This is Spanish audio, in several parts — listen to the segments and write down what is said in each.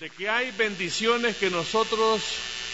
de que hay bendiciones que nosotros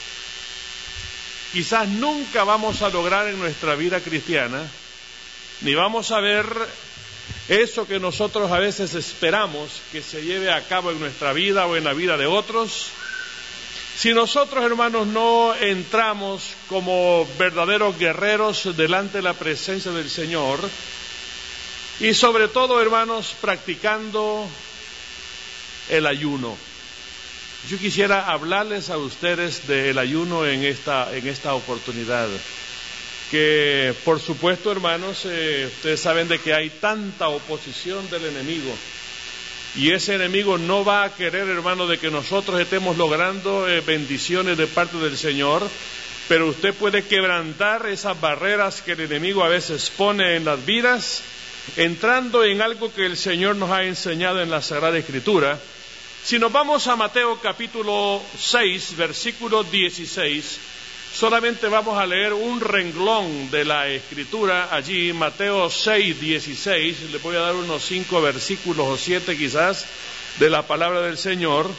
quizás nunca vamos a lograr en nuestra vida cristiana, ni vamos a ver eso que nosotros a veces esperamos que se lleve a cabo en nuestra vida o en la vida de otros, si nosotros, hermanos, no entramos como verdaderos guerreros delante de la presencia del Señor, y sobre todo, hermanos, practicando el ayuno. Yo quisiera hablarles a ustedes del ayuno en esta oportunidad, que por supuesto, hermanos, ustedes saben de que hay tanta oposición del enemigo, y ese enemigo no va a querer, hermano, de que nosotros estemos logrando bendiciones de parte del Señor, pero usted puede quebrantar esas barreras que el enemigo a veces pone en las vidas, entrando en algo que el Señor nos ha enseñado en la Sagrada Escritura. Si nos vamos a Mateo capítulo 6, versículo 16, solamente vamos a leer un renglón de la Escritura allí, Mateo 6, 16, le voy a dar unos 5 versículos o 7 quizás de la palabra del Señor.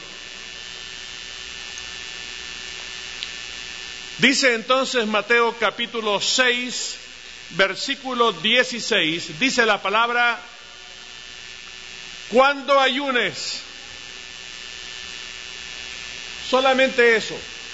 Dice entonces Mateo capítulo 6, versículo 16, dice la palabra: cuando ayunes, solamente eso,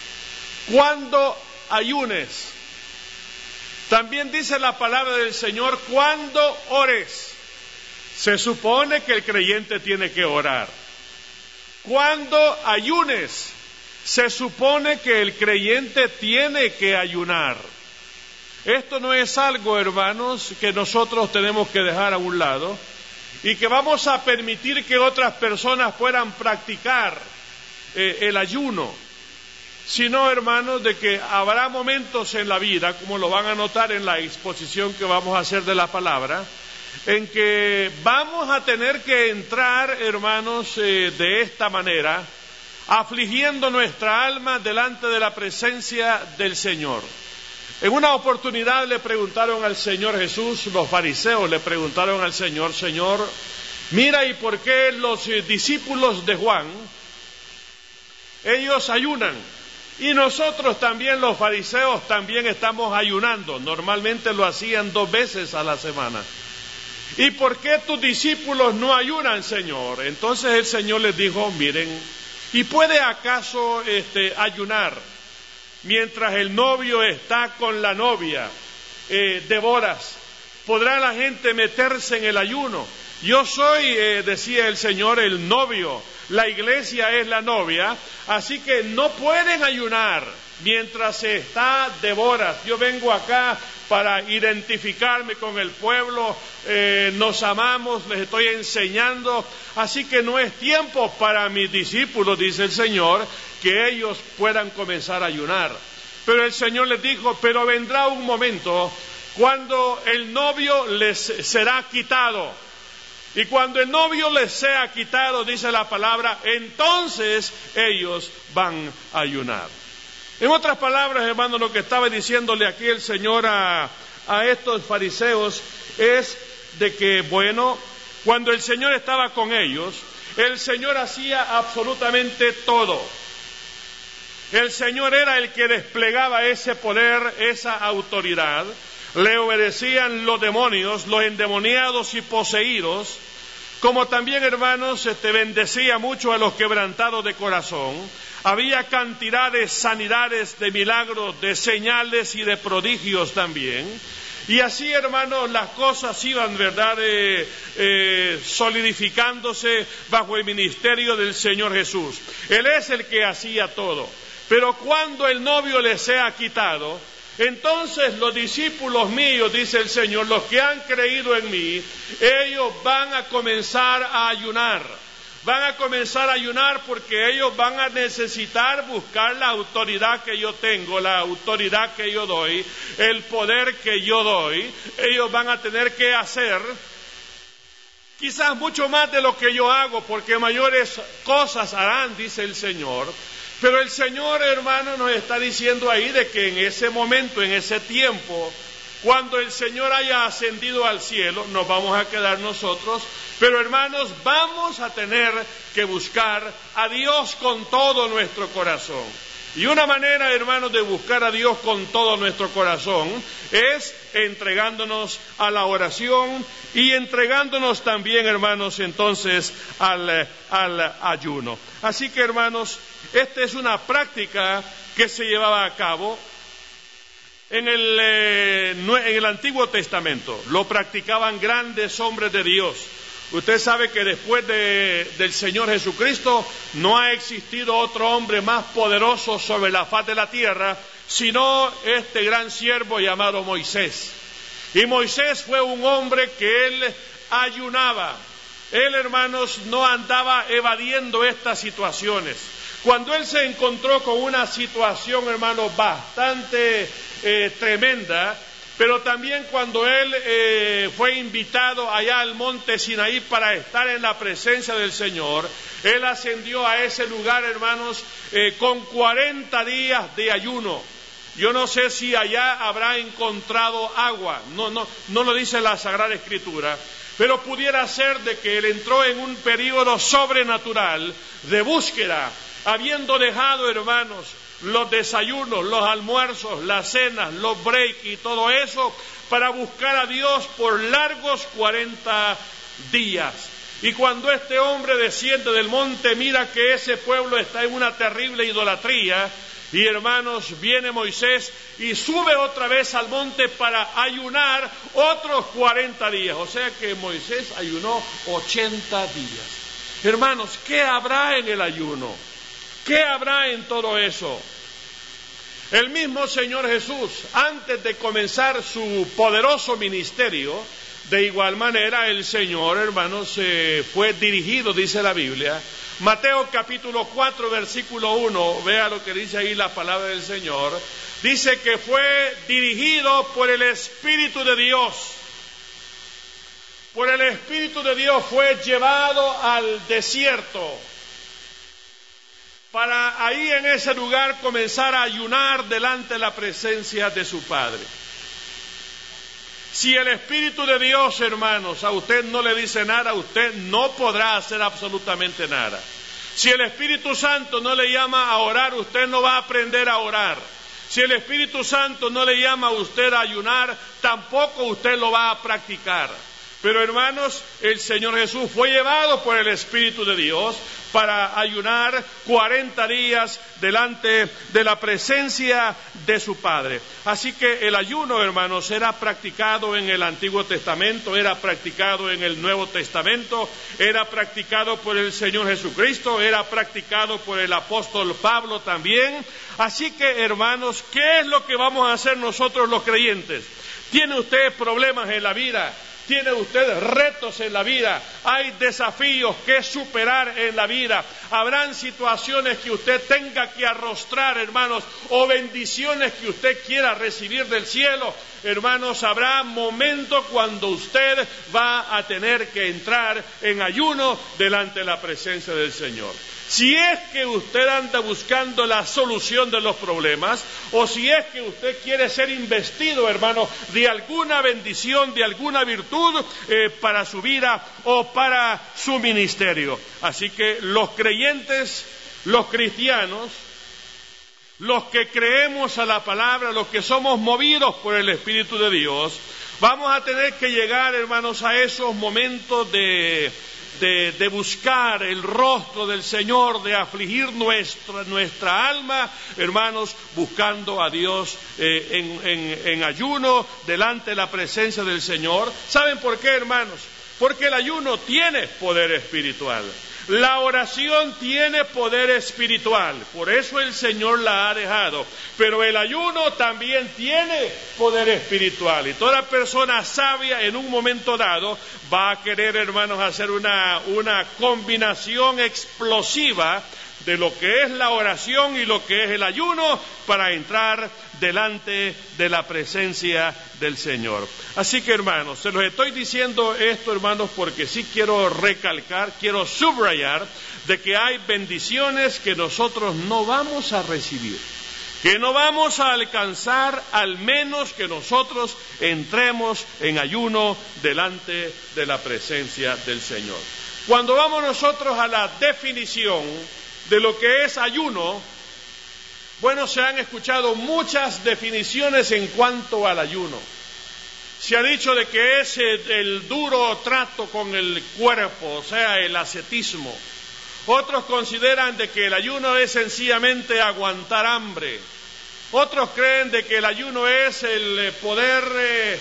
cuando ayunes. También dice la palabra del Señor, cuando ores. Se supone que el creyente tiene que orar. Cuando ayunes, se supone que el creyente tiene que ayunar. Esto no es algo, hermanos, que nosotros tenemos que dejar a un lado y que vamos a permitir que otras personas puedan practicar el ayuno, sino, hermanos, de que habrá momentos en la vida, como lo van a notar en la exposición que vamos a hacer de la palabra, en que vamos a tener que entrar, hermanos, de esta manera, afligiendo nuestra alma delante de la presencia del Señor. En una oportunidad le preguntaron al Señor Jesús, los fariseos le preguntaron al Señor: Señor, mira, ¿y por qué los discípulos de Juan, ellos ayunan? Y nosotros también, los fariseos, también estamos ayunando. Normalmente lo hacían 2 veces a la semana. ¿Y por qué tus discípulos no ayunan, Señor? Entonces el Señor les dijo: miren, ¿y puede acaso ayunar mientras el novio está con la novia de bodas? ¿Podrá la gente meterse en el ayuno? Yo soy, decía el Señor, el novio, la iglesia es la novia, así que no pueden ayunar mientras se está de bodas. Yo vengo acá para identificarme con el pueblo, nos amamos, les estoy enseñando, así que no es tiempo para mis discípulos, dice el Señor, que ellos puedan comenzar a ayunar. Pero el Señor les dijo: pero vendrá un momento cuando el novio les será quitado. Y cuando el novio les sea quitado, dice la palabra, entonces ellos van a ayunar. En otras palabras, hermano, lo que estaba diciéndole aquí el Señor a estos fariseos es de que, bueno, cuando el Señor estaba con ellos, el Señor hacía absolutamente todo. El Señor era el que desplegaba ese poder, esa autoridad. Le obedecían los demonios, los endemoniados y poseídos, como también, hermanos, bendecía mucho a los quebrantados de corazón. Había cantidad de sanidades, de milagros, de señales y de prodigios también. Y así, hermanos, las cosas iban, ¿verdad?, solidificándose bajo el ministerio del Señor Jesús. Él es el que hacía todo. Pero cuando el novio les sea quitado, entonces los discípulos míos, dice el Señor, los que han creído en mí, ellos van a comenzar a ayunar. Van a comenzar a ayunar porque ellos van a necesitar buscar la autoridad que yo tengo, la autoridad que yo doy, el poder que yo doy. Ellos van a tener que hacer quizás mucho más de lo que yo hago, porque mayores cosas harán, dice el Señor. Pero el Señor, hermano, nos está diciendo ahí de que en ese momento, en ese tiempo, cuando el Señor haya ascendido al cielo, nos vamos a quedar nosotros Pero hermanos, vamos a tener que buscar a Dios con todo nuestro corazón. Y una manera, hermanos, de buscar a Dios con todo nuestro corazón es entregándonos a la oración y entregándonos también, hermanos, entonces al ayuno. Así que, hermanos, esta es una práctica que se llevaba a cabo en el Antiguo Testamento. Lo practicaban grandes hombres de Dios. Usted sabe que después del Señor Jesucristo no ha existido otro hombre más poderoso sobre la faz de la tierra, sino este gran siervo llamado Moisés. Y Moisés fue un hombre que él ayunaba. Él, hermanos, no andaba evadiendo estas situaciones. Cuando él se encontró con una situación, hermanos, bastante tremenda, pero también cuando él fue invitado allá al monte Sinaí para estar en la presencia del Señor, él ascendió a ese lugar, hermanos, con 40 días de ayuno. Yo no sé si allá habrá encontrado agua, no lo dice la Sagrada Escritura, pero pudiera ser de que él entró en un período sobrenatural de búsqueda, habiendo dejado, hermanos, los desayunos, los almuerzos, las cenas, los breaks y todo eso, para buscar a Dios por largos 40 días. Y cuando este hombre desciende del monte, mira que ese pueblo está en una terrible idolatría. Y hermanos, viene Moisés y sube otra vez al monte para ayunar otros 40 días. O sea que Moisés ayunó 80 días. Hermanos, ¿qué habrá en el ayuno? ¿Qué habrá en todo eso? El mismo Señor Jesús, antes de comenzar su poderoso ministerio, de igual manera el Señor, hermanos, fue dirigido, dice la Biblia. Mateo capítulo 4, versículo 1, vea lo que dice ahí la palabra del Señor. Dice que fue dirigido por el Espíritu de Dios. Por el Espíritu de Dios fue llevado al desierto, para ahí en ese lugar comenzar a ayunar delante de la presencia de su Padre. Si el Espíritu de Dios, hermanos, a usted no le dice nada, usted no podrá hacer absolutamente nada. Si el Espíritu Santo no le llama a orar, usted no va a aprender a orar. Si el Espíritu Santo no le llama a usted a ayunar, tampoco usted lo va a practicar. Pero hermanos, el Señor Jesús fue llevado por el Espíritu de Dios para ayunar 40 días delante de la presencia de su Padre. Así que el ayuno, hermanos, era practicado en el Antiguo Testamento, era practicado en el Nuevo Testamento, era practicado por el Señor Jesucristo, era practicado por el apóstol Pablo también. Así que, hermanos, ¿qué es lo que vamos a hacer nosotros los creyentes? ¿Tiene usted problemas en la vida? Tiene usted retos en la vida, hay desafíos que superar en la vida, habrán situaciones que usted tenga que arrostrar, hermanos, o bendiciones que usted quiera recibir del cielo. Hermanos, habrá momentos cuando usted va a tener que entrar en ayuno delante de la presencia del Señor. Si es que usted anda buscando la solución de los problemas, o si es que usted quiere ser investido, hermano, de alguna bendición, de alguna virtud para su vida o para su ministerio. Así que los creyentes, los cristianos, los que creemos a la palabra, los que somos movidos por el Espíritu de Dios, vamos a tener que llegar, hermanos, a esos momentos de buscar el rostro del Señor, de afligir nuestra alma, hermanos, buscando a Dios en ayuno, delante de la presencia del Señor. ¿Saben por qué, hermanos? Porque el ayuno tiene poder espiritual. La oración tiene poder espiritual, por eso el Señor la ha dejado. Pero el ayuno también tiene poder espiritual. Y toda persona sabia en un momento dado va a querer, hermanos, hacer una combinación explosiva de lo que es la oración y lo que es el ayuno para entrar delante de la presencia del Señor. Así que, hermanos, se los estoy diciendo esto, hermanos, porque sí quiero recalcar, quiero subrayar de que hay bendiciones que nosotros no vamos a recibir, que no vamos a alcanzar al menos que nosotros entremos en ayuno delante de la presencia del Señor. Cuando vamos nosotros a la definición de lo que es ayuno, bueno, se han escuchado muchas definiciones en cuanto al ayuno. Se ha dicho de que es el duro trato con el cuerpo, o sea, el ascetismo. Otros consideran de que el ayuno es sencillamente aguantar hambre. Otros creen de que el ayuno es el poder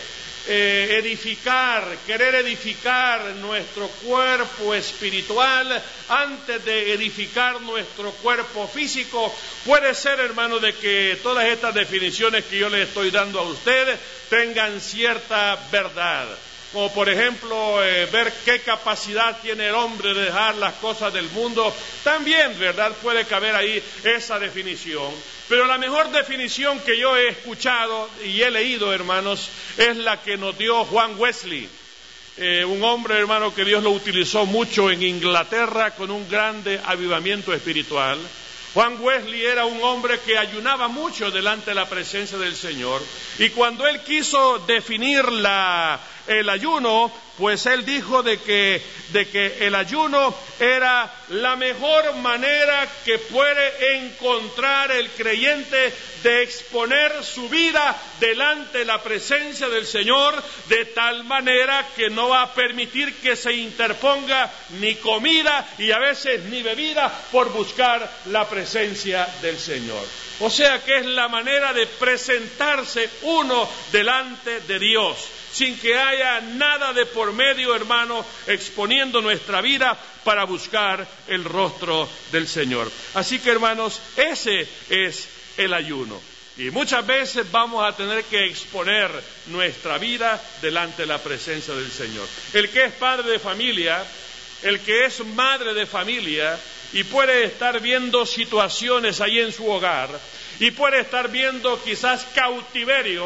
querer edificar nuestro cuerpo espiritual antes de edificar nuestro cuerpo físico. Puede ser, hermano, de que todas estas definiciones que yo le estoy dando a ustedes tengan cierta verdad. Como por ejemplo, ver qué capacidad tiene el hombre de dejar las cosas del mundo. También, ¿verdad?, puede caber ahí esa definición. Pero la mejor definición que yo he escuchado y he leído, hermanos, es la que nos dio Juan Wesley. Un hombre, hermano, que Dios lo utilizó mucho en Inglaterra con un grande avivamiento espiritual. Juan Wesley era un hombre que ayunaba mucho delante de la presencia del Señor. Y cuando él quiso definir el ayuno, pues él dijo de que el ayuno era la mejor manera que puede encontrar el creyente de exponer su vida delante de la presencia del Señor, de tal manera que no va a permitir que se interponga ni comida y a veces ni bebida por buscar la presencia del Señor. O sea que es la manera de presentarse uno delante de Dios, sin que haya nada de por medio, hermano, exponiendo nuestra vida para buscar el rostro del Señor. Así que, hermanos, ese es el ayuno. Y muchas veces vamos a tener que exponer nuestra vida delante de la presencia del Señor. El que es padre de familia, el que es madre de familia, y puede estar viendo situaciones ahí en su hogar, y puede estar viendo quizás cautiverio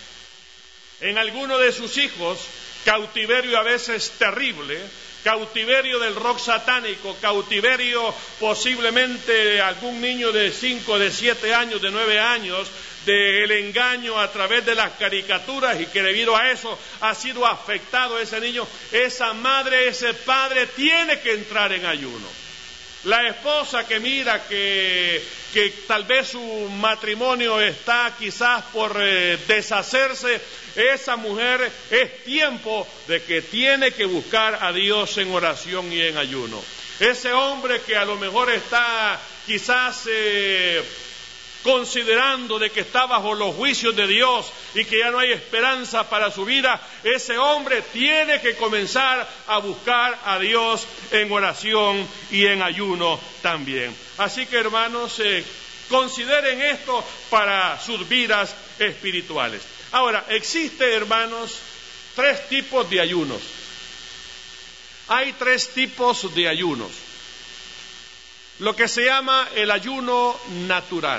en alguno de sus hijos, cautiverio a veces terrible, cautiverio del rock satánico, cautiverio posiblemente de algún niño de 5, de 7 años, de 9 años, del engaño a través de las caricaturas, y que debido a eso ha sido afectado ese niño. Esa madre, ese padre tiene que entrar en ayuno. La esposa que mira que tal vez su matrimonio está quizás por deshacerse, esa mujer es tiempo de que tiene que buscar a Dios en oración y en ayuno. Ese hombre que a lo mejor está quizás considerando de que está bajo los juicios de Dios y que ya no hay esperanza para su vida, ese hombre tiene que comenzar a buscar a Dios en oración y en ayuno también. Así que, hermanos, consideren esto para sus vidas espirituales. Ahora, existe, hermanos, 3 tipos de ayunos. Hay 3 tipos de ayunos. Lo que se llama el ayuno natural,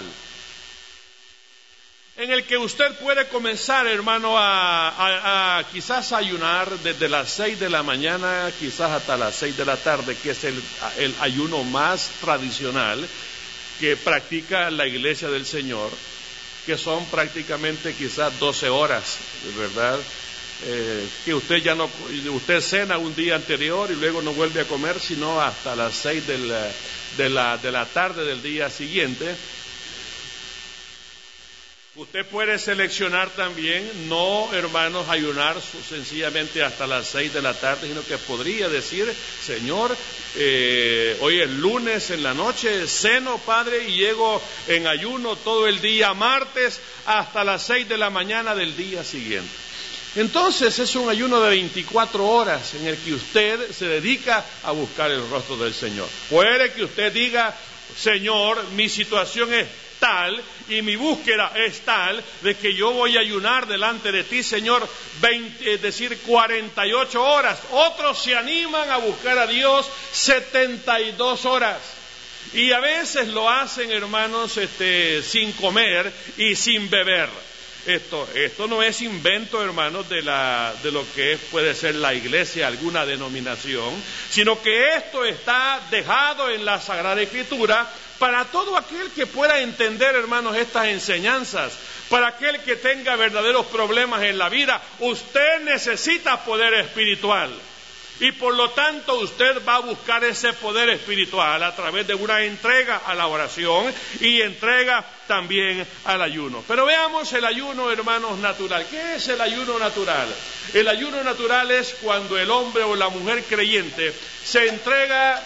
en el que usted puede comenzar, hermano, a quizás ayunar desde las 6 de la mañana, quizás hasta las 6 de la tarde, que es el ayuno más tradicional que practica la Iglesia del Señor, que son prácticamente quizás 12 horas, ¿verdad? Que usted cena un día anterior y luego no vuelve a comer sino hasta las 6 de la tarde del día siguiente. Usted puede seleccionar también, no, hermanos, ayunar sencillamente hasta las 6 de la tarde, sino que podría decir: Señor, hoy es lunes en la noche, ceno, Padre, y llego en ayuno todo el día martes hasta las 6 de la mañana del día siguiente. Entonces es un ayuno de 24 horas en el que usted se dedica a buscar el rostro del Señor. Puede que usted diga: Señor, mi situación es tal y mi búsqueda es tal de que yo voy a ayunar delante de ti, Señor, 48 horas. Otros se animan a buscar a Dios 72 horas. Y a veces lo hacen, hermanos, sin comer y sin beber. Esto no es invento, hermanos, de lo que puede ser la iglesia, alguna denominación, sino que esto está dejado en la Sagrada Escritura para todo aquel que pueda entender, hermanos, estas enseñanzas. Para aquel que tenga verdaderos problemas en la vida, usted necesita poder espiritual. Y por lo tanto usted va a buscar ese poder espiritual a través de una entrega a la oración y entrega también al ayuno. Pero veamos el ayuno, hermanos, natural. ¿Qué es el ayuno natural? El ayuno natural es cuando el hombre o la mujer creyente se entrega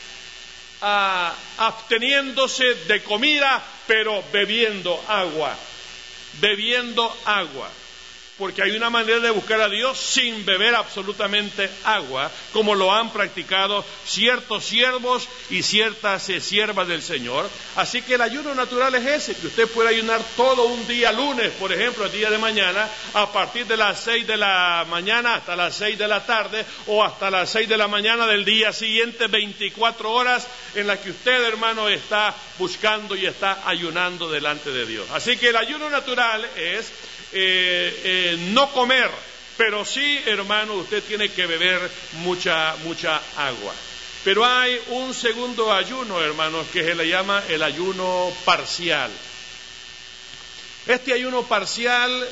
absteniéndose de comida, pero bebiendo agua. Bebiendo agua. Porque hay una manera de buscar a Dios sin beber absolutamente agua, como lo han practicado ciertos siervos y ciertas siervas del Señor. Así que el ayuno natural es ese, que usted puede ayunar todo un día lunes, por ejemplo, el día de mañana, a partir de las 6 de la mañana hasta las 6 de la tarde, o hasta las 6 de la mañana del día siguiente, 24 horas en las que usted, hermano, está buscando y está ayunando delante de Dios. Así que el ayuno natural es no comer, pero sí, hermano, usted tiene que beber mucha agua. Pero hay un segundo ayuno, hermanos, que se le llama el ayuno parcial. Este ayuno parcial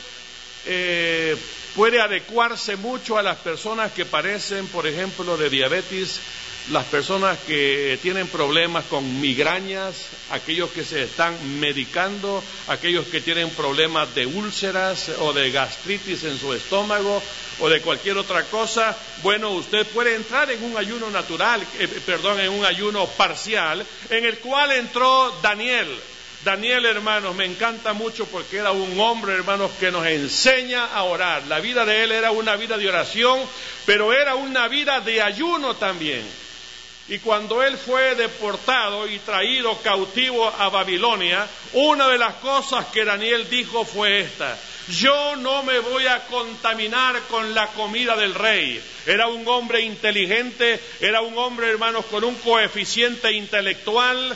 puede adecuarse mucho a las personas que padecen, por ejemplo, de diabetes, las personas que tienen problemas con migrañas, aquellos que se están medicando, aquellos que tienen problemas de úlceras o de gastritis en su estómago o de cualquier otra cosa. Bueno, usted puede entrar en un ayuno natural, en un ayuno parcial, en el cual entró Daniel. Daniel, hermanos, me encanta mucho porque era un hombre, hermanos, que nos enseña a orar. La vida de él era una vida de oración, pero era una vida de ayuno también. Y cuando él fue deportado y traído cautivo a Babilonia, una de las cosas que Daniel dijo fue esta: yo no me voy a contaminar con la comida del rey. Era un hombre inteligente, era un hombre, hermanos, con un coeficiente intelectual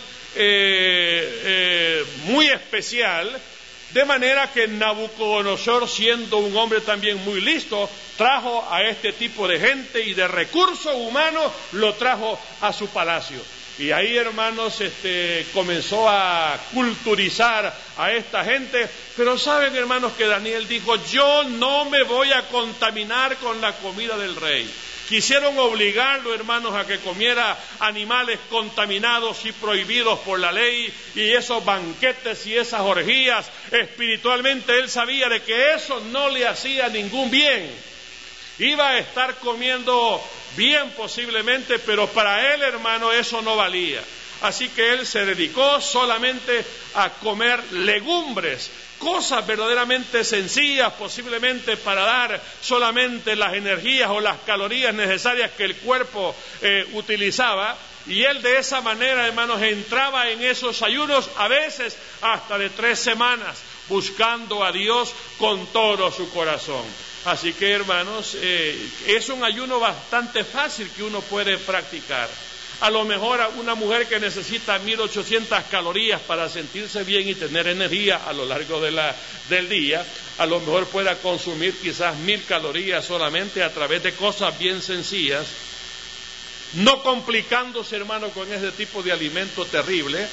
muy especial, de manera que Nabucodonosor, siendo un hombre también muy listo, trajo a este tipo de gente y de recursos humanos lo trajo a su palacio. Y ahí, hermanos, comenzó a culturizar a esta gente. Pero saben, hermanos, que Daniel dijo: yo no me voy a contaminar con la comida del rey. Quisieron obligarlo, hermanos, a que comiera animales contaminados y prohibidos por la ley, y esos banquetes y esas orgías. Espiritualmente él sabía de que eso no le hacía ningún bien. Iba a estar comiendo bien posiblemente, pero para él, hermano, eso no valía. Así que él se dedicó solamente a comer legumbres, cosas verdaderamente sencillas, posiblemente para dar solamente las energías o las calorías necesarias que el cuerpo utilizaba. Y él de esa manera, hermanos, entraba en esos ayunos, a veces hasta de 3 semanas, buscando a Dios con todo su corazón. Así que, hermanos, es un ayuno bastante fácil que uno puede practicar. A lo mejor a una mujer que necesita 1800 calorías para sentirse bien y tener energía a lo largo del día, a lo mejor pueda consumir quizás 1000 calorías solamente a través de cosas bien sencillas, no complicándose, hermano, con ese tipo de alimento terrible.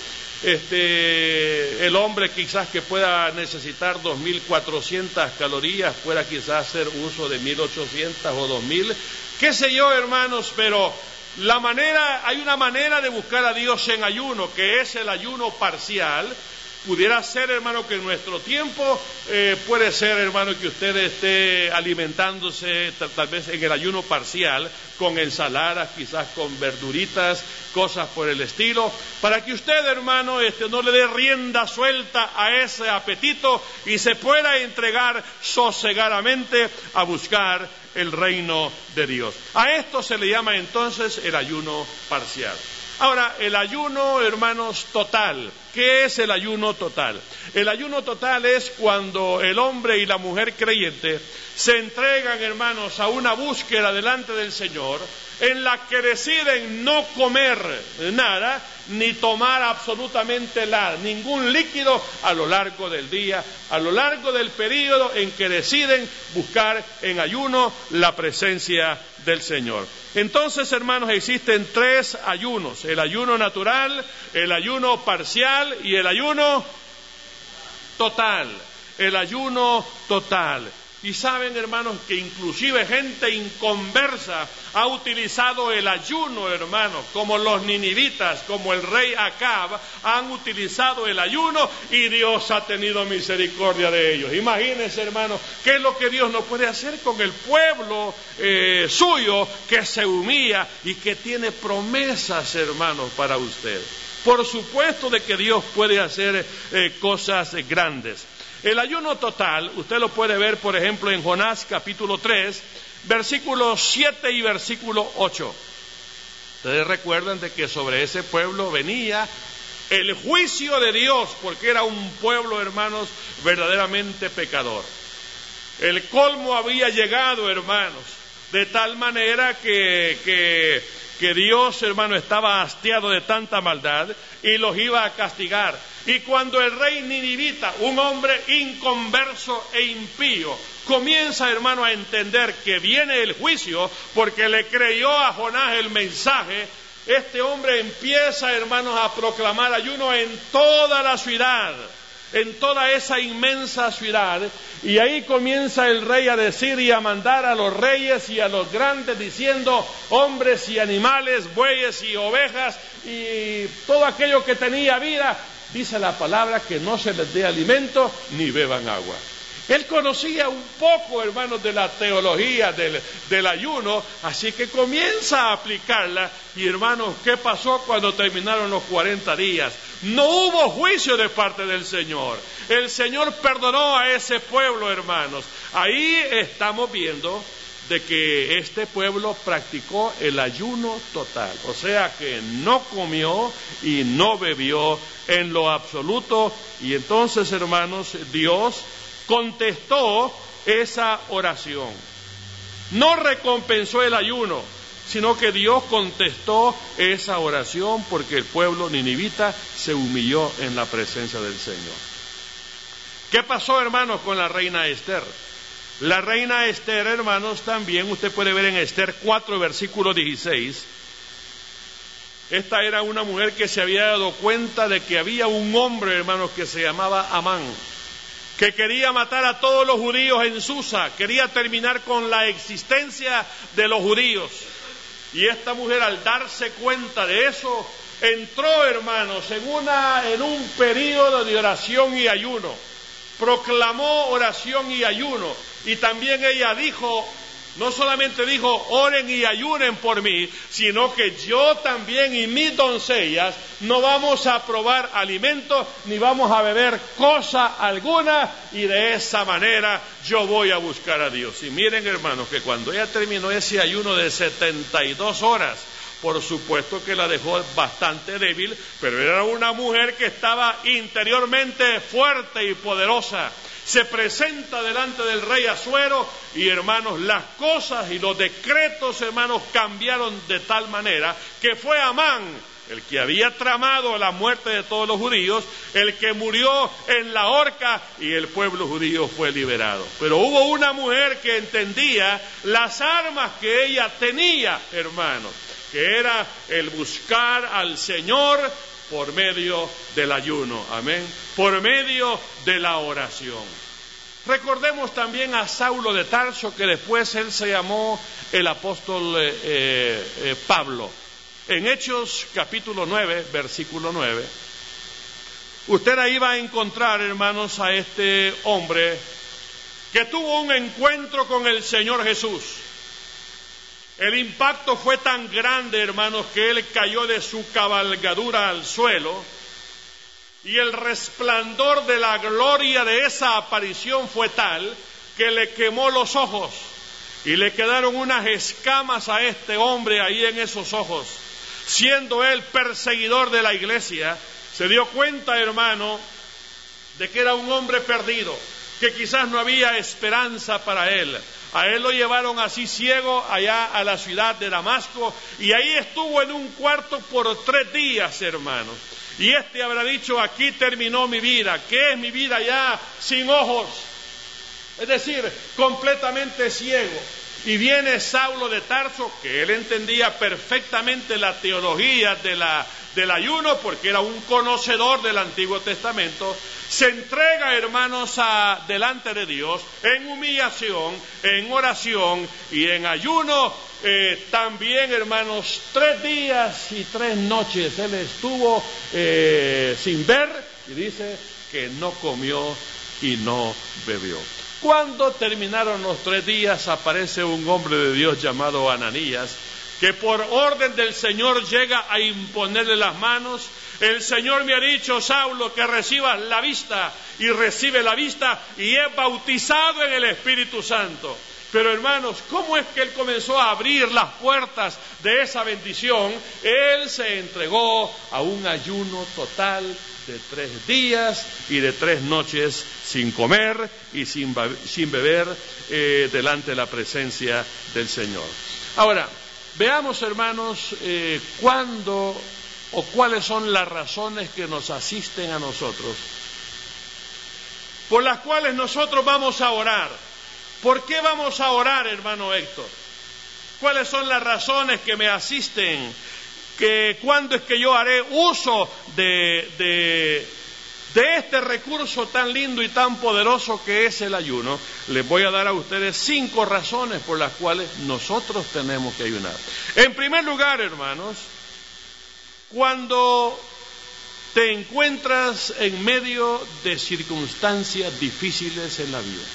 El hombre quizás que pueda necesitar 2400 calorías pueda quizás hacer uso de 1800 o 2000, qué sé yo, hermanos, pero hay una manera de buscar a Dios en ayuno, que es el ayuno parcial. Pudiera ser, hermano, que en nuestro tiempo puede ser, hermano, que usted esté alimentándose tal vez en el ayuno parcial con ensaladas, quizás con verduritas, cosas por el estilo, para que usted, hermano, no le dé rienda suelta a ese apetito y se pueda entregar sosegadamente a buscar el reino de Dios. A esto se le llama entonces el ayuno parcial. Ahora, el ayuno, hermanos, total. ¿Qué es el ayuno total? El ayuno total es cuando el hombre y la mujer creyente se entregan, hermanos, a una búsqueda delante del Señor, en la que deciden no comer nada, ni tomar absolutamente ningún líquido a lo largo del día, a lo largo del período en que deciden buscar en ayuno la presencia del Señor. Entonces, hermanos, existen 3 ayunos: el ayuno natural, el ayuno parcial y el ayuno total. El ayuno total. Y saben, hermanos, que inclusive gente inconversa ha utilizado el ayuno, hermanos, como los ninivitas, como el rey Acab, han utilizado el ayuno y Dios ha tenido misericordia de ellos. Imagínense, hermanos, qué es lo que Dios no puede hacer con el pueblo suyo, que se humilla y que tiene promesas, hermanos, para usted. Por supuesto de que Dios puede hacer cosas grandes. El ayuno total, usted lo puede ver, por ejemplo, en Jonás capítulo 3, versículo 7 y versículo 8. Ustedes recuerdan de que sobre ese pueblo venía el juicio de Dios, porque era un pueblo, hermanos, verdaderamente pecador. El colmo había llegado, hermanos, de tal manera que Dios, hermano, estaba hastiado de tanta maldad y los iba a castigar. Y cuando el rey ninivita, un hombre inconverso e impío, comienza, hermano, a entender que viene el juicio, porque le creyó a Jonás el mensaje, este hombre empieza, hermanos, a proclamar ayuno en toda la ciudad, en toda esa inmensa ciudad, y ahí comienza el rey a decir y a mandar a los reyes y a los grandes, diciendo: hombres y animales, bueyes y ovejas y todo aquello que tenía vida, dice la palabra, que no se les dé alimento ni beban agua. Él conocía un poco, hermanos, de la teología del ayuno, así que comienza a aplicarla. Y, hermanos, ¿qué pasó cuando terminaron los 40 días? No hubo juicio de parte del Señor. El Señor perdonó a ese pueblo, hermanos. Ahí estamos viendo de que este pueblo practicó el ayuno total, o sea que no comió y no bebió en lo absoluto. Y entonces, hermanos, Dios contestó esa oración. No recompensó el ayuno, sino que Dios contestó esa oración, porque el pueblo ninivita se humilló en la presencia del Señor. ¿Qué pasó, hermanos, con la reina Esther? La reina Esther, hermanos, también usted puede ver en Esther 4, versículo 16. Esta era una mujer que se había dado cuenta de que había un hombre, hermanos, que se llamaba Amán, que quería matar a todos los judíos en Susa, quería terminar con la existencia de los judíos. Y esta mujer, al darse cuenta de eso, entró, hermanos, en un período de oración y ayuno. Proclamó oración y ayuno. Y también ella dijo, no solamente dijo: oren y ayunen por mí, sino que yo también y mis doncellas no vamos a probar alimento ni vamos a beber cosa alguna, y de esa manera yo voy a buscar a Dios. Y miren, hermanos, que cuando ella terminó ese ayuno de 72 horas, por supuesto que la dejó bastante débil, pero era una mujer que estaba interiormente fuerte y poderosa. Se presenta delante del rey Asuero y, hermanos, las cosas y los decretos, hermanos, cambiaron de tal manera que fue Amán, el que había tramado la muerte de todos los judíos, el que murió en la horca, y el pueblo judío fue liberado. Pero hubo una mujer que entendía las armas que ella tenía, hermanos, que era el buscar al Señor por medio del ayuno, amén, por medio de la oración. Recordemos también a Saulo de Tarso, que después él se llamó el apóstol Pablo. En Hechos capítulo 9, versículo 9, usted ahí va a encontrar, hermanos, a este hombre que tuvo un encuentro con el Señor Jesús. El impacto fue tan grande, hermanos, que él cayó de su cabalgadura al suelo, y el resplandor de la gloria de esa aparición fue tal que le quemó los ojos, y le quedaron unas escamas a este hombre ahí en esos ojos. siendo él perseguidor de la iglesia, se dio cuenta, hermano, de que era un hombre perdido, que quizás no había esperanza para él. A él lo llevaron así ciego allá a la ciudad de Damasco, y ahí estuvo en un cuarto por 3 días, hermano. Y habrá dicho, aquí terminó mi vida. ¿Qué es mi vida ya sin ojos? Es decir, completamente ciego. Y viene Saulo de Tarso, que él entendía perfectamente la teología del ayuno, porque era un conocedor del Antiguo Testamento. Se entrega, hermanos, delante de Dios, en humillación, en oración y en ayuno. También, hermanos, 3 días y 3 noches él estuvo sin ver, y dice que no comió y no bebió. Cuando terminaron los 3 días, aparece un hombre de Dios llamado Ananías, que por orden del Señor llega a imponerle las manos. El Señor me ha dicho, Saulo, que recibas la vista, y recibe la vista y es bautizado en el Espíritu Santo. Pero hermanos, ¿cómo es que él comenzó a abrir las puertas de esa bendición? Él se entregó a un ayuno total de 3 días y de 3 noches sin comer y sin beber delante de la presencia del Señor. Ahora, veamos, hermanos, cuándo o cuáles son las razones que nos asisten a nosotros, por las cuales nosotros vamos a orar. ¿Por qué vamos a orar, hermano Héctor? ¿Cuáles son las razones que me asisten? ¿Cuándo es que yo haré uso de este recurso tan lindo y tan poderoso que es el ayuno? Les voy a dar a ustedes 5 razones por las cuales nosotros tenemos que ayunar. En primer lugar, hermanos, cuando te encuentras en medio de circunstancias difíciles en la vida,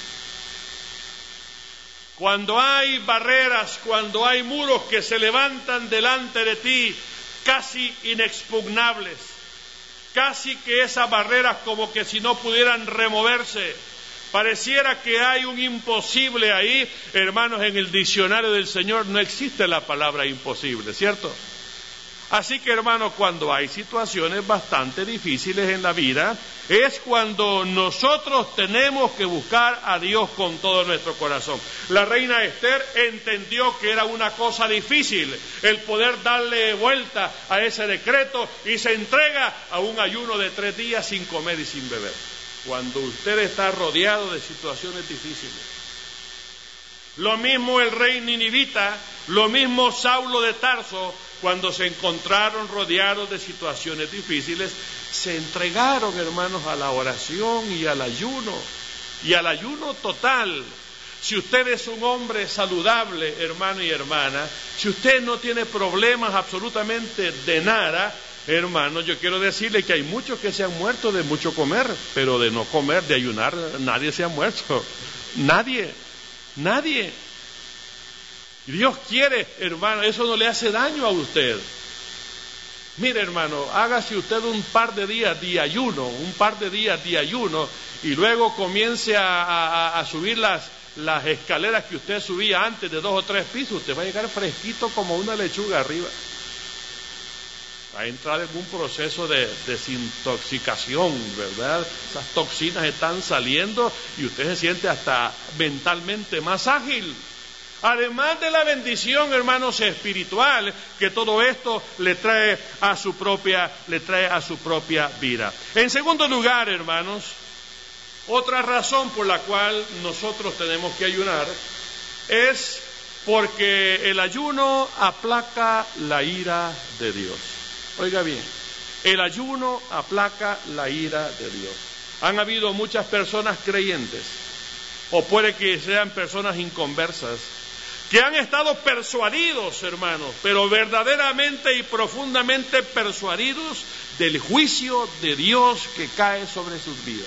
cuando hay barreras, cuando hay muros que se levantan delante de ti, casi inexpugnables, casi que esas barreras como que si no pudieran removerse, pareciera que hay un imposible ahí. Hermanos, en el diccionario del Señor no existe la palabra imposible, ¿cierto? Así que, hermanos, cuando hay situaciones bastante difíciles en la vida, es cuando nosotros tenemos que buscar a Dios con todo nuestro corazón. La reina Esther entendió que era una cosa difícil el poder darle vuelta a ese decreto, y se entrega a un ayuno de 3 días sin comer y sin beber. Cuando usted está rodeado de situaciones difíciles. Lo mismo el rey ninivita, lo mismo Saulo de Tarso, cuando se encontraron rodeados de situaciones difíciles, se entregaron, hermanos, a la oración y al ayuno total. Si usted es un hombre saludable, hermano y hermana, si usted no tiene problemas absolutamente de nada, hermano, yo quiero decirle que hay muchos que se han muerto de mucho comer, pero de no comer, de ayunar, nadie se ha muerto. Nadie. Dios quiere, hermano, eso no le hace daño a usted. Mire, hermano, hágase usted un par de días de ayuno, y luego comience a subir las escaleras que usted subía antes de 2 o 3 pisos. Usted va a llegar fresquito como una lechuga arriba. Va a entrar en un proceso de desintoxicación, ¿verdad? Esas toxinas están saliendo y usted se siente hasta mentalmente más ágil. Además de la bendición, hermanos, espiritual, que todo esto le trae a su propia vida. En segundo lugar, hermanos, otra razón por la cual nosotros tenemos que ayunar es porque el ayuno aplaca la ira de Dios. Oiga bien, el ayuno aplaca la ira de Dios. Han habido muchas personas creyentes, o puede que sean personas inconversas, que han estado persuadidos, hermanos, pero verdaderamente y profundamente persuadidos del juicio de Dios que cae sobre sus vidas.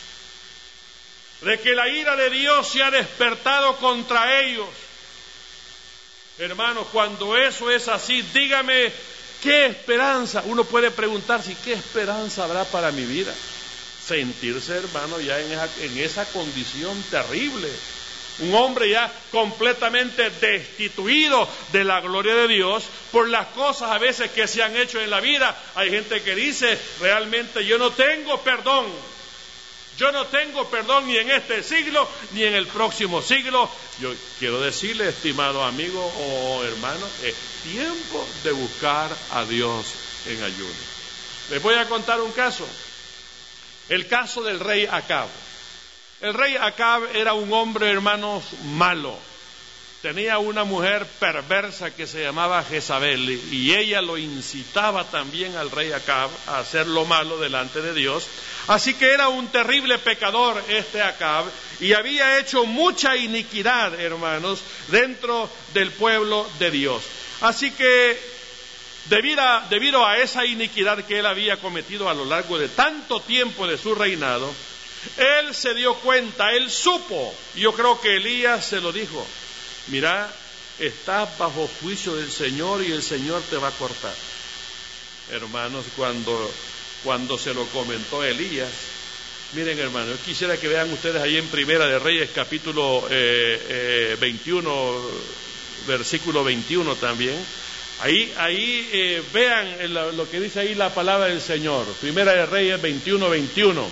De que la ira de Dios se ha despertado contra ellos. Hermanos, cuando eso es así, dígame, ¿qué esperanza? Uno puede preguntarse, ¿qué esperanza habrá para mi vida? Sentirse, hermano, ya en esa condición terrible. un hombre ya completamente destituido de la gloria de Dios por las cosas a veces que se han hecho en la vida. Hay gente que dice, realmente yo no tengo perdón. Yo no tengo perdón ni en este siglo ni en el próximo siglo. Yo quiero decirle, estimado amigo o hermano, es tiempo de buscar a Dios en ayuno. Les voy a contar un caso. El caso del rey Acab. El rey Acab era un hombre, hermanos, malo. Tenía una mujer perversa que se llamaba Jezabel y ella lo incitaba también al rey Acab a hacer lo malo delante de Dios. Así que era un terrible pecador este Acab y había hecho mucha iniquidad, hermanos, dentro del pueblo de Dios. Así que debido a esa iniquidad que él había cometido a lo largo de tanto tiempo de su reinado, él se dio cuenta, él supo, yo creo que Elías se lo dijo, mira, estás bajo juicio del Señor y el Señor te va a cortar. Hermanos, cuando se lo comentó Elías, miren hermanos, yo quisiera que vean ustedes ahí en Primera de Reyes capítulo 21, versículo 21 también. Ahí vean lo que dice ahí la palabra del Señor. Primera de Reyes 21:21.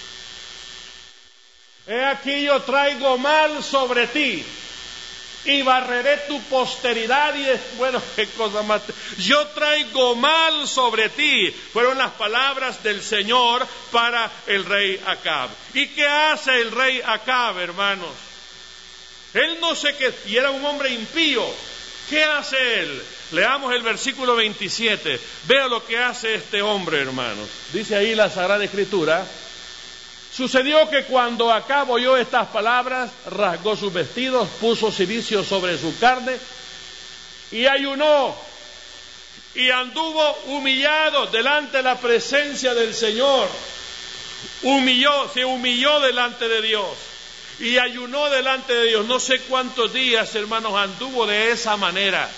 He aquí yo traigo mal sobre ti y barreré tu posteridad bueno, qué cosa más. Yo traigo mal sobre ti. Fueron las palabras del Señor para el rey Acab. ¿Y qué hace el rey Acab, hermanos? Él no sé qué, y era un hombre impío. ¿Qué hace él? Leamos el versículo 27. Vea lo que hace este hombre, hermanos. Dice ahí la Sagrada Escritura. Sucedió que cuando Acab oyó estas palabras, rasgó sus vestidos, puso cilicio sobre su carne y ayunó y anduvo humillado delante de la presencia del Señor. Se humilló delante de Dios y ayunó delante de Dios. No sé cuántos días, hermanos, anduvo de esa manera.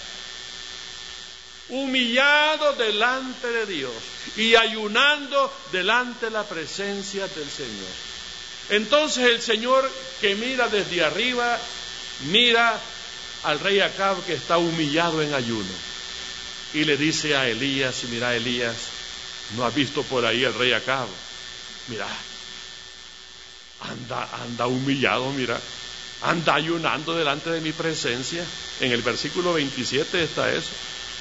Humillado delante de Dios y ayunando delante de la presencia del Señor. Entonces el Señor, que mira desde arriba, mira al rey Acab que está humillado en ayuno y le dice a Elías, mira Elías, ¿no has visto por ahí el rey Acab? Mira, anda humillado, mira, anda ayunando delante de mi presencia. En el versículo 27 está eso.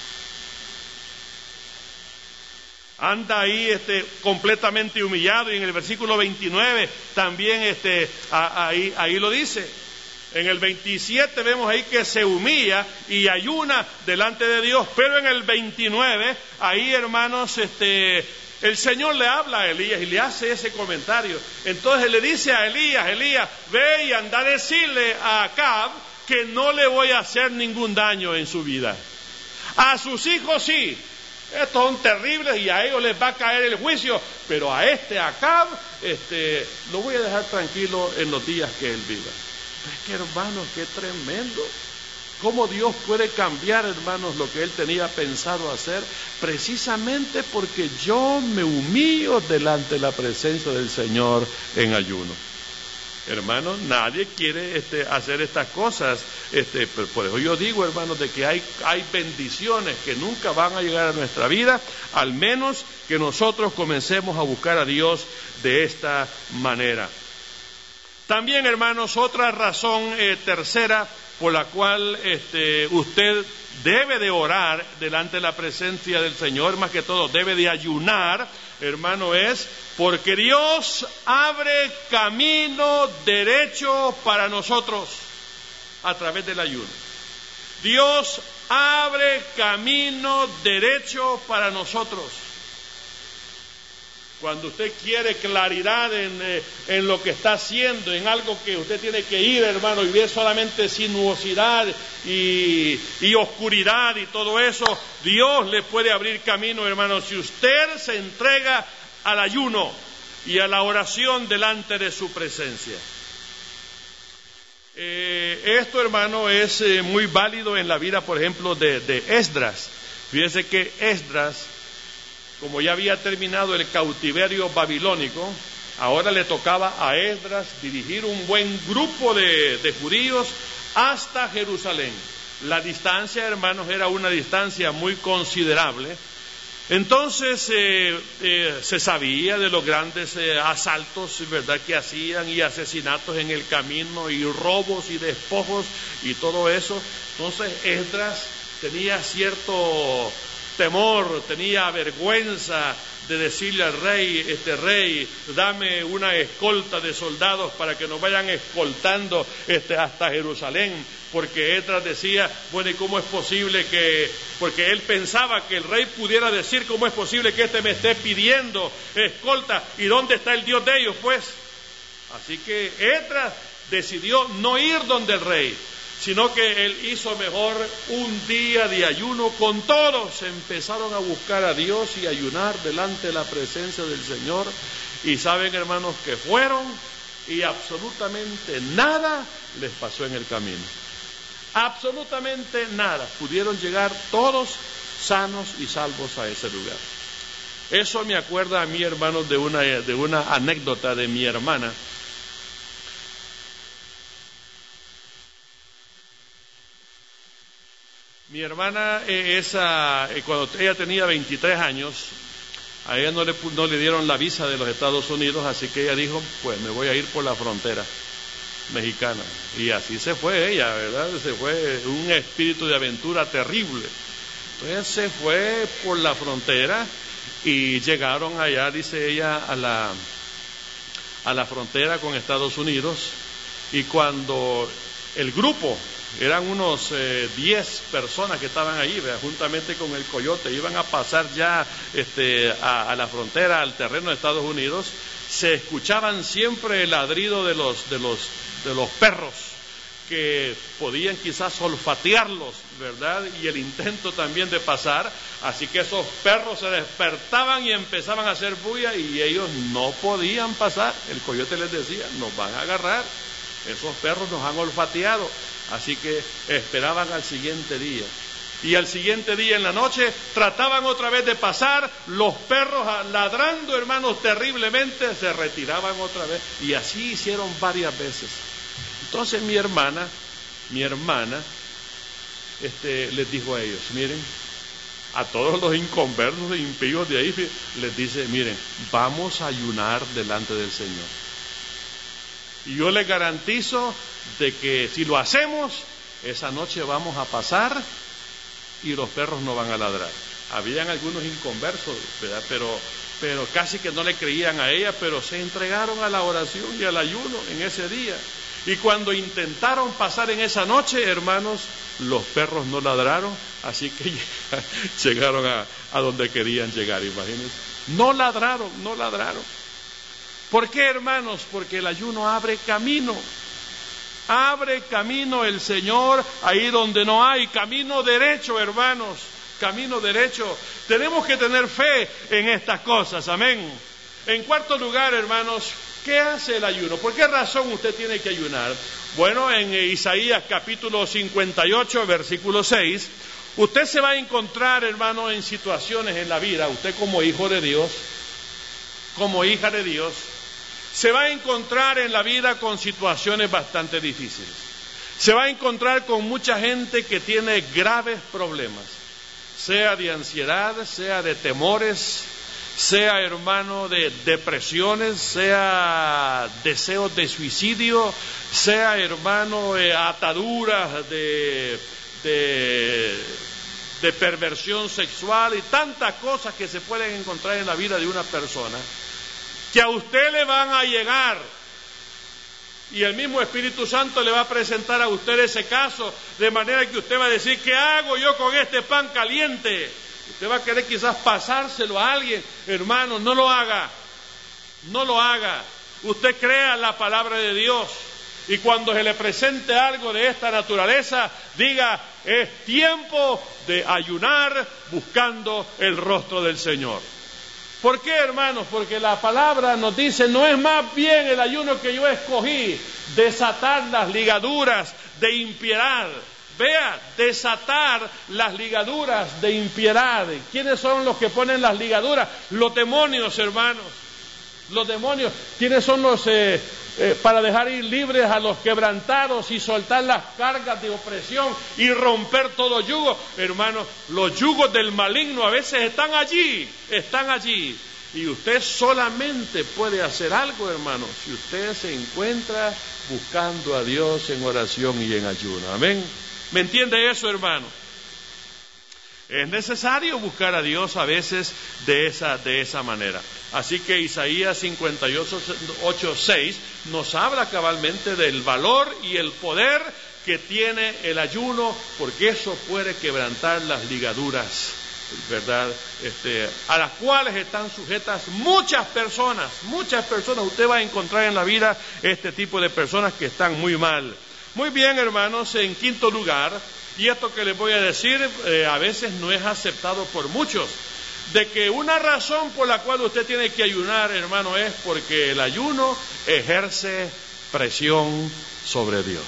Anda ahí completamente humillado, y en el versículo 29 también ahí lo dice. En el 27 vemos ahí que se humilla y ayuna delante de Dios, pero en el 29 ahí, hermanos, el Señor le habla a Elías y le hace ese comentario. Entonces le dice a Elías, ve y anda a decirle a Acab que no le voy a hacer ningún daño en su vida. A sus hijos sí. Estos son terribles y a ellos les va a caer el juicio, pero a Acab, lo voy a dejar tranquilo en los días que él viva. Es que, hermanos, qué tremendo. Cómo Dios puede cambiar, hermanos, lo que él tenía pensado hacer, precisamente porque yo me humillo delante de la presencia del Señor en ayuno. Hermanos, nadie quiere hacer estas cosas, pero por eso yo digo, hermanos, de que hay bendiciones que nunca van a llegar a nuestra vida, al menos que nosotros comencemos a buscar a Dios de esta manera. También, hermanos, otra razón tercera por la cual usted debe de orar delante de la presencia del Señor, más que todo debe de ayunar, hermano, es porque Dios abre camino derecho para nosotros a través del ayuno. Dios abre camino derecho para nosotros. Cuando usted quiere claridad en lo que está haciendo, en algo que usted tiene que ir, hermano, y ver solamente sinuosidad y oscuridad y todo eso, Dios le puede abrir camino, hermano, si usted se entrega al ayuno y a la oración delante de su presencia. Esto, hermano, es muy válido en la vida, por ejemplo, de Esdras. Fíjense que Esdras, como ya había terminado el cautiverio babilónico, Ahora le tocaba a Esdras dirigir un buen grupo de judíos hasta Jerusalén. La distancia, hermanos, era una distancia muy considerable. Entonces se sabía de los grandes asaltos, ¿verdad?, que hacían, y asesinatos en el camino, y robos y despojos y todo eso. Entonces Esdras tenía cierto temor, tenía vergüenza de decirle al rey, rey, dame una escolta de soldados para que nos vayan escoltando hasta Jerusalén, porque Esdras decía, bueno, ¿y cómo es posible que, porque él pensaba que el rey pudiera decir, cómo es posible que me esté pidiendo escolta, y dónde está el Dios de ellos, pues? Así que Esdras decidió no ir donde el rey, sino que él hizo mejor un día de ayuno con todos. Empezaron a buscar a Dios y ayunar delante de la presencia del Señor. Y saben, hermanos, que fueron y absolutamente nada les pasó en el camino. Absolutamente nada. Pudieron llegar todos sanos y salvos a ese lugar. Eso me acuerda a mí, hermanos, de una anécdota de mi hermana. Mi hermana, cuando ella tenía 23 años, a ella no le dieron la visa de los Estados Unidos, así que ella dijo, pues me voy a ir por la frontera mexicana. Y así se fue ella, ¿verdad? Se fue un espíritu de aventura terrible. Entonces se fue por la frontera y llegaron allá, dice ella, a la frontera con Estados Unidos. Y cuando el grupo, eran unos 10 personas que estaban ahí, ¿verdad?, juntamente con el coyote, iban a pasar ya a la frontera, al terreno de Estados Unidos. Se escuchaban siempre el ladrido de los perros, que podían quizás olfatearlos, ¿verdad?, y el intento también de pasar. Así que esos perros se despertaban y empezaban a hacer bulla, y ellos no podían pasar. El coyote les decía, nos van a agarrar, esos perros nos han olfateado. Así que esperaban al siguiente día. Y al siguiente día en la noche trataban otra vez de pasar. Los perros, ladrando, hermanos, terriblemente, se retiraban otra vez. Y así hicieron varias veces. Entonces mi hermana les dijo a ellos, miren, a todos los inconversos e impíos de ahí, les dice, miren, vamos a ayunar delante del Señor. Y yo les garantizo de que si lo hacemos, esa noche vamos a pasar y los perros no van a ladrar. Habían algunos inconversos, ¿verdad?, pero casi que no le creían a ella, pero se entregaron a la oración y al ayuno en ese día. Y cuando intentaron pasar en esa noche, hermanos, los perros no ladraron, así que llegaron a donde querían llegar, imagínense. No ladraron. ¿Por qué, hermanos? Porque el ayuno abre camino. Abre camino el Señor ahí donde no hay. Camino derecho, hermanos. Camino derecho. Tenemos que tener fe en estas cosas. Amén. En cuarto lugar, hermanos, ¿qué hace el ayuno? ¿Por qué razón usted tiene que ayunar? Bueno, en Isaías capítulo 58, versículo 6, usted se va a encontrar, hermano, en situaciones en la vida. Usted como hijo de Dios, como hija de Dios, se va a encontrar en la vida con situaciones bastante difíciles. Se va a encontrar con mucha gente que tiene graves problemas, sea de ansiedad, sea de temores, sea, hermano, de depresiones, sea deseos de suicidio, sea, hermano, ataduras de perversión sexual y tantas cosas que se pueden encontrar en la vida de una persona, que a usted le van a llegar y el mismo Espíritu Santo le va a presentar a usted ese caso, de manera que usted va a decir, ¿qué hago yo con este pan caliente? Usted va a querer quizás pasárselo a alguien. Hermano, no lo haga. Usted crea la palabra de Dios, y cuando se le presente algo de esta naturaleza, diga, es tiempo de ayunar buscando el rostro del Señor. ¿Por qué, hermanos? Porque la palabra nos dice, no es más bien el ayuno que yo escogí, desatar las ligaduras de impiedad. Vea, desatar las ligaduras de impiedad. ¿Quiénes son los que ponen las ligaduras? Los demonios, hermanos. Los demonios, ¿quiénes son los para dejar ir libres a los quebrantados y soltar las cargas de opresión y romper todo yugo? Hermanos, los yugos del maligno a veces están allí. Y usted solamente puede hacer algo, hermano, si usted se encuentra buscando a Dios en oración y en ayuno. Amén. ¿Me entiende eso, hermano? Es necesario buscar a Dios a veces de esa manera. Así que Isaías 58:6 nos habla cabalmente del valor y el poder que tiene el ayuno, porque eso puede quebrantar las ligaduras, ¿verdad? A las cuales están sujetas muchas personas. Usted va a encontrar en la vida este tipo de personas que están muy mal. Muy bien, hermanos, en quinto lugar, y esto que les voy a decir a veces no es aceptado por muchos, de que una razón por la cual usted tiene que ayunar, hermano, es porque el ayuno ejerce presión sobre Dios.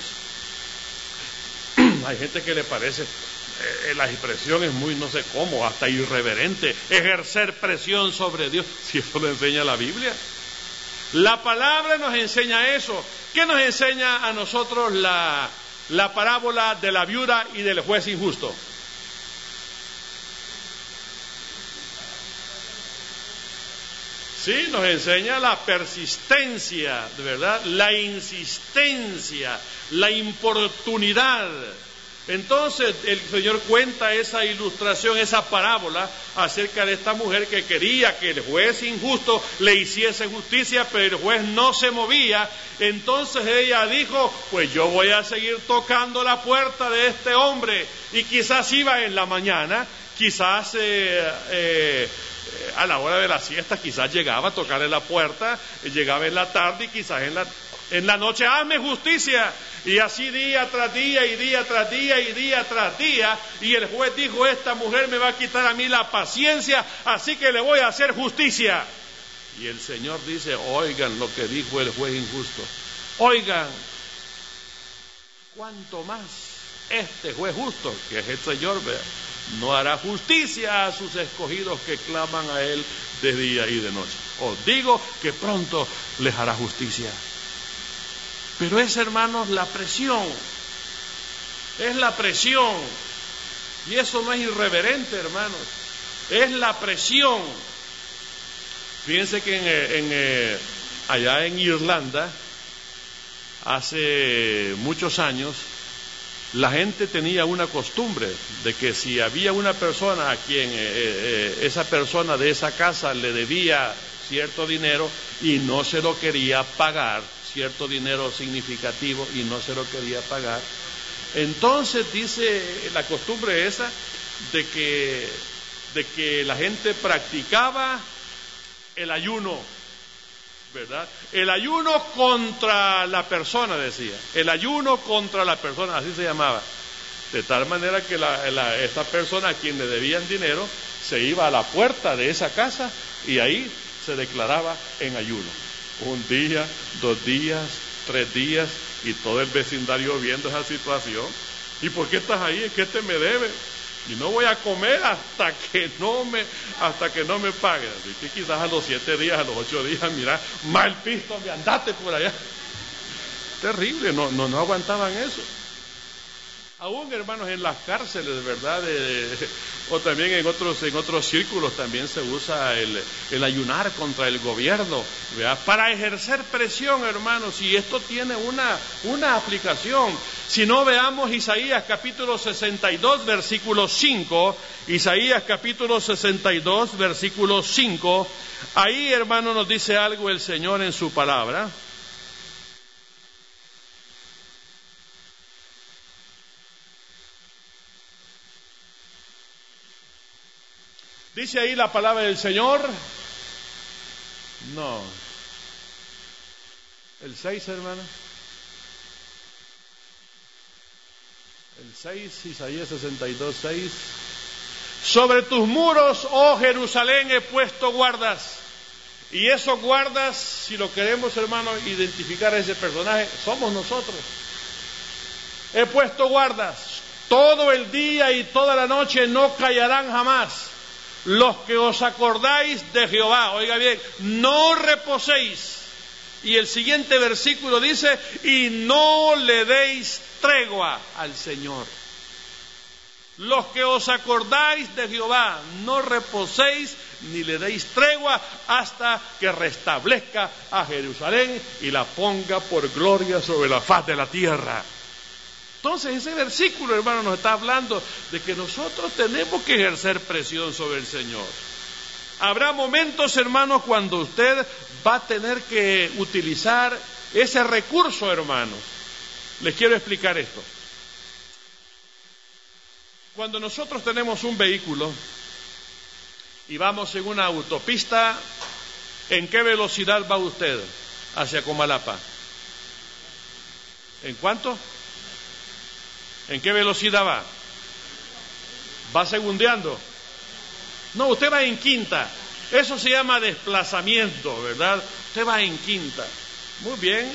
Hay gente que le parece la expresión es muy no sé cómo, hasta irreverente, ejercer presión sobre Dios, si eso lo enseña la Biblia. La palabra nos enseña eso. ¿Qué nos enseña a nosotros la parábola de la viuda y del juez injusto? Sí, nos enseña la persistencia, de verdad, la insistencia, la importunidad. Entonces el Señor cuenta esa ilustración, esa parábola acerca de esta mujer que quería que el juez injusto le hiciese justicia, pero el juez no se movía. Entonces ella dijo, pues yo voy a seguir tocando la puerta de este hombre, y quizás iba en la mañana, quizás a la hora de la siesta, quizás llegaba a tocarle la puerta, llegaba en la tarde y quizás en la noche, hazme justicia. Y así día tras día y día tras día y día tras día. Y el juez dijo, esta mujer me va a quitar a mí la paciencia, así que le voy a hacer justicia. Y el Señor dice, oigan lo que dijo el juez injusto. Oigan, cuanto más este juez justo, que es el Señor, no hará justicia a sus escogidos que claman a Él de día y de noche. Os digo que pronto les hará justicia. Pero es, hermanos, la presión. Es la presión. Y eso no es irreverente, hermanos. Es la presión. Fíjense que allá en Irlanda, hace muchos años, la gente tenía una costumbre de que si había una persona a quien esa persona de esa casa le debía cierto dinero y no se lo quería pagar, cierto dinero significativo y no se lo quería pagar, entonces dice la costumbre esa de que la gente practicaba el ayuno, ¿verdad? El ayuno contra la persona, decía, el ayuno contra la persona, así se llamaba, de tal manera que esta persona a quien le debían dinero se iba a la puerta de esa casa y ahí se declaraba en ayuno. 1 día, 2 días, 3 días, y todo el vecindario viendo esa situación. ¿Y por qué estás ahí? Es que este me debe y no voy a comer hasta que no me pague. Así que quizás a los 7 días, a los 8 días, mira, mal pisto, andate por allá. Terrible, no aguantaban eso. Aún, hermanos, en las cárceles, ¿verdad? O también en otros círculos también se usa el ayunar contra el gobierno, ¿verdad? Para ejercer presión, hermanos, y esto tiene una aplicación. Si no, veamos Isaías capítulo 62, versículo 5, Isaías capítulo 62, versículo 5, ahí, hermano, nos dice algo el Señor en su palabra. Dice ahí la palabra del Señor. No. El 6, hermano. El 6, Isaías 62, 6. Sobre tus muros, oh Jerusalén, he puesto guardas. Y esos guardas, si lo queremos, hermano, identificar a ese personaje, somos nosotros. He puesto guardas. Todo el día y toda la noche no callarán jamás. los que os acordáis de Jehová, oiga bien, no reposéis. Y el siguiente versículo dice, y no le deis tregua al Señor. Los que os acordáis de Jehová, no reposéis ni le deis tregua hasta que restablezca a Jerusalén y la ponga por gloria sobre la faz de la tierra. Entonces ese versículo, hermano, nos está hablando de que nosotros tenemos que ejercer presión sobre el Señor. Habrá momentos, hermanos, cuando usted va a tener que utilizar ese recurso, hermanos. Les quiero explicar esto. Cuando nosotros tenemos un vehículo y vamos en una autopista, ¿en qué velocidad va usted hacia Comalapa? ¿En cuánto? ¿En qué velocidad va? ¿Va segundeando? No, usted va en quinta. Eso se llama desplazamiento, ¿verdad? Usted va en quinta. Muy bien,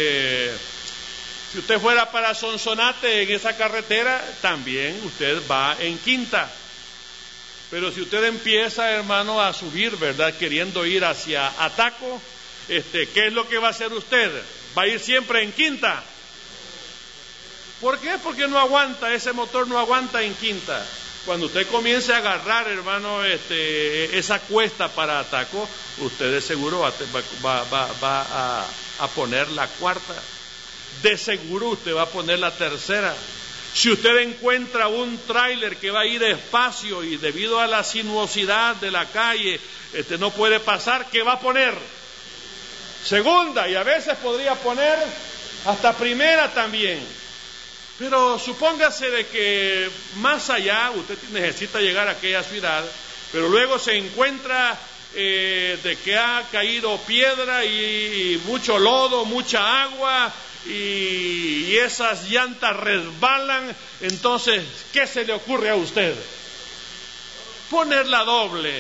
si usted fuera para Sonsonate en esa carretera, también usted va en quinta. Pero si usted empieza, hermano, a subir, ¿verdad? Queriendo ir hacia Ataco, ¿qué es lo que va a hacer usted? ¿Va a ir siempre en quinta? ¿Por qué? Porque no aguanta, ese motor no aguanta en quinta. Cuando usted comience a agarrar, hermano, esa cuesta para Ataco, usted de seguro va a poner la cuarta. De seguro usted va a poner la tercera. Si usted encuentra un tráiler que va a ir despacio y debido a la sinuosidad de la calle, no puede pasar, ¿qué va a poner? Segunda, y a veces podría poner hasta primera también. Pero supóngase de que más allá usted necesita llegar a aquella ciudad, pero luego se encuentra de que ha caído piedra y mucho lodo, mucha agua, y esas llantas resbalan. Entonces, ¿qué se le ocurre a usted? Ponerla doble,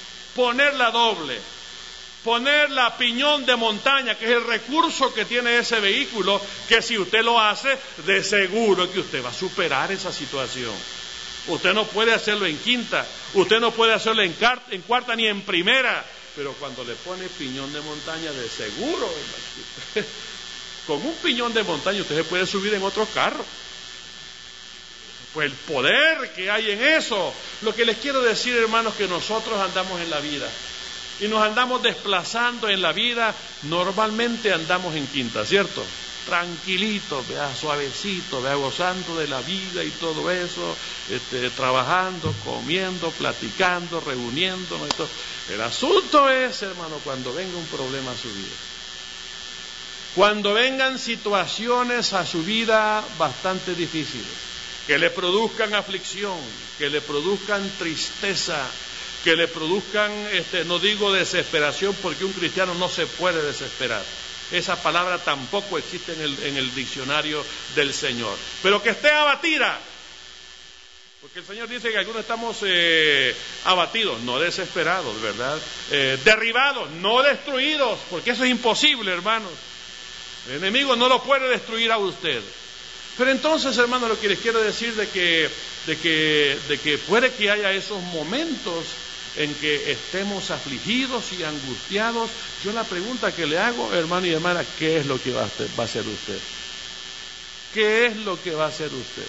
poner la piñón de montaña, que es el recurso que tiene ese vehículo, que si usted lo hace, de seguro que usted va a superar esa situación. Usted no puede hacerlo en quinta, usted no puede hacerlo en cuarta ni en primera, pero cuando le pone piñón de montaña, de seguro, con un piñón de montaña usted se puede subir en otro carro. Pues el poder que hay en eso. Lo que les quiero decir, hermanos, que nosotros andamos en la vida y nos andamos desplazando en la vida, normalmente andamos en quinta, ¿cierto? Tranquilito, vea, suavecito, vea, gozando de la vida y todo eso, trabajando, comiendo, platicando, reuniéndonos y todo. El asunto es, hermano, cuando venga un problema a su vida, cuando vengan situaciones a su vida bastante difíciles, que le produzcan aflicción, que le produzcan tristeza, que le produzcan, no digo desesperación, porque un cristiano no se puede desesperar. Esa palabra tampoco existe en el diccionario del Señor. Pero que esté abatida, porque el Señor dice que algunos estamos abatidos, no desesperados, ¿verdad? Derribados, no destruidos, porque eso es imposible, hermanos. El enemigo no lo puede destruir a usted. Pero entonces, hermanos, lo que les quiero decir de que puede que haya esos momentos en que estemos afligidos y angustiados. Yo la pregunta que le hago, hermano y hermana, ¿qué es lo que va a hacer usted? ¿Qué es lo que va a hacer usted?